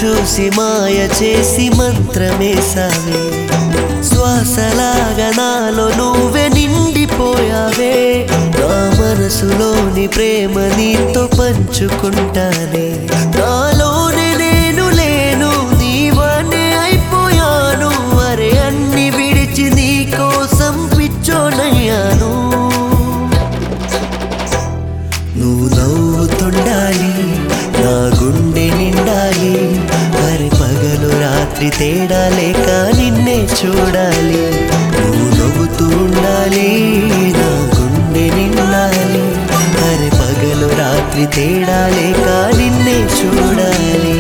చూసి మాయ చేసి మంత్రమేసావే శ్వాసలాగా నాలో నువ్వే నిండిపోయావే నా మనసులోని ప్రేమ నీతో పంచుకుంటానే నాలోనే నేను లేను నీవనే అయిపోయాను అరే అన్ని విడిచి నీ కోసం పిచ్చోనయ్యాను నువ్వు నవ్వుతుండాలి నా గుండె నిండాలి మరి పగలు రాత్రి తేడా లేక నిన్నే చూడాలి నువ్వు నవ్వుతూ ఉండాలి నా గుండె నిండాలి మరి పగలు రాత్రి తేడా లేక నిన్నే చూడాలి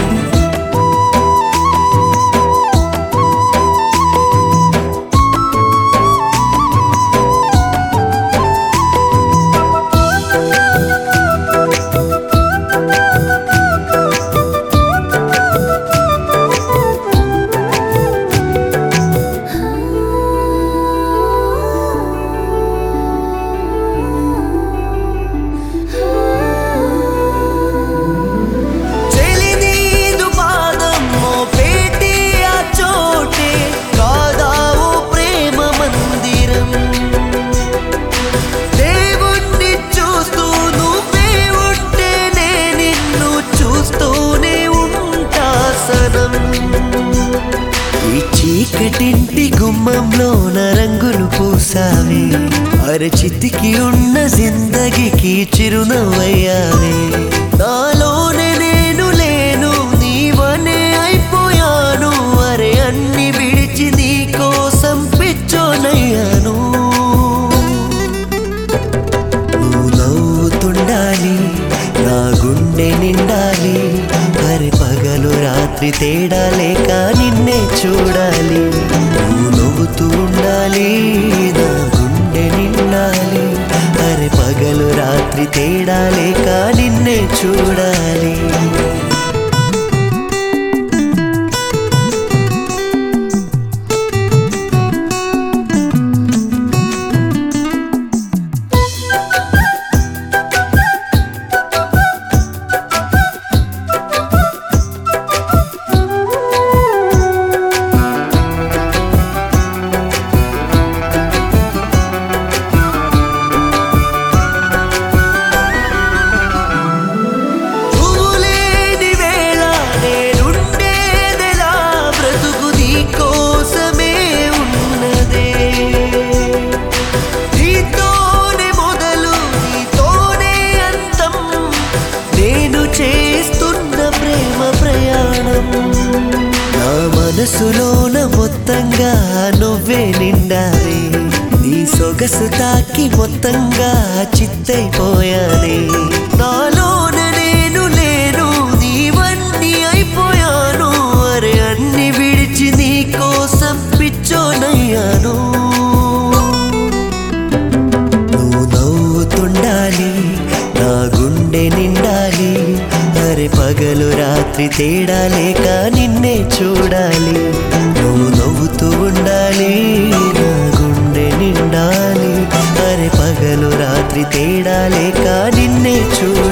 ఈ చీకటింటి గుమ్మంలోన రంగులు పూసావే అరచితికి ఉన్న జిందగీకి చిరునవ్వయ్యావే నాలోనే నేను లేను నీవనే అయిపోయాను అరే అన్ని విడిచి నీ కోసం పిచ్చోనయ్యాను నువ్వు నవ్వుతుండాలి నా గుండె నిండాలి మరి పగలు రాత్రి తేడా లేక నిన్నే చూడాలి నువ్వు నవ్వుతూ ఉండాలి నా గుండె నిండాలి మరి పగలు రాత్రి తేడా లేక నిన్నే చూడాలి మనసులోన మొత్తంగా నువ్వే నిండాలి నీ సొగసు తాకి మొత్తంగా చిత్తైపోయానే నాలోన నేను లేను నీవన్నీ అయిపోయాను అరే అన్ని విడిచి నీ కోసం పిచ్చోనయ్యాను నువ్వు నవ్వుతుండాలి నా గుండె నిండాలి అరే పగలు రాత్రి తేడా లేక నిన్నే చూడాలి నువ్వు నవ్వుతూ ఉండాలి నా గుండె నిండాలి అరే పగలు రాత్రి తేడా లేక నిన్నే చూడాలి